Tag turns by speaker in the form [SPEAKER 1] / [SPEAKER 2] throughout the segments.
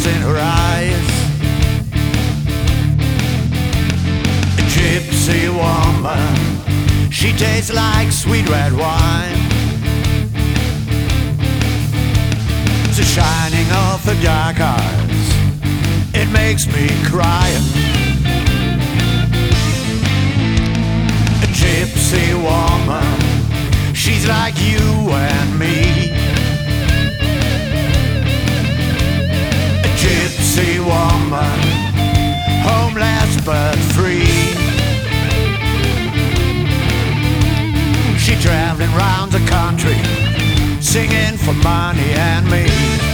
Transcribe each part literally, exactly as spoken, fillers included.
[SPEAKER 1] tears in her eyes. A gypsy woman, she tastes like sweet red wine. The shining of her dark eyes, it makes me cry. A gypsy woman, she's like you and me. A gypsy woman, homeless but free. She traveling round the country, singing for money and me.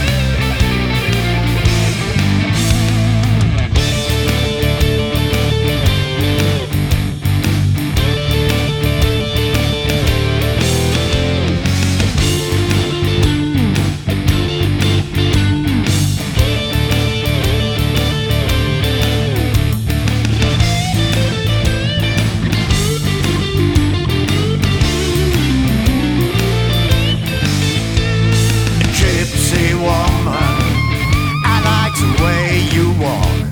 [SPEAKER 1] Gypsy woman, I like the way you walk.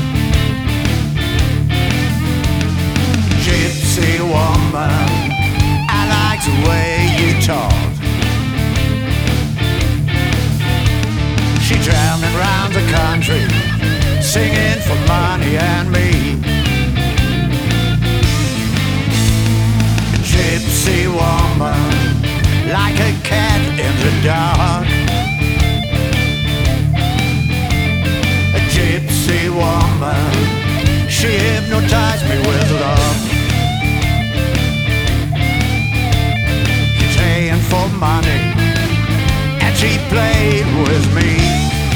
[SPEAKER 1] Gypsy woman, I like the way you talk. She traveling around the country, singing for money and me. Gypsy woman, like a cat in the dark. A gypsy woman, she hypnotized me with love. She's paying for money, and she played with me.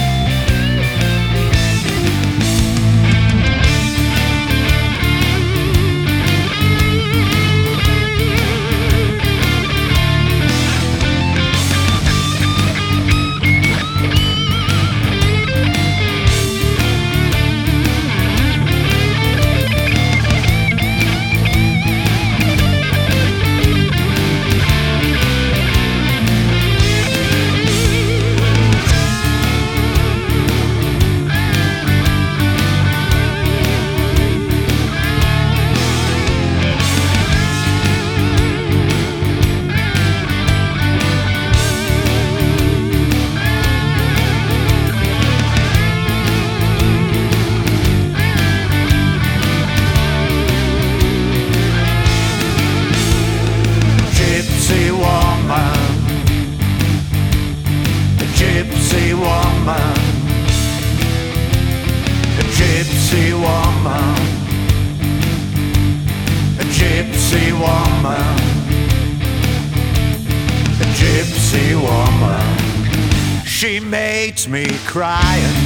[SPEAKER 1] Gypsy woman, a gypsy woman, a gypsy woman, a gypsy woman, a gypsy woman. She makes me cry.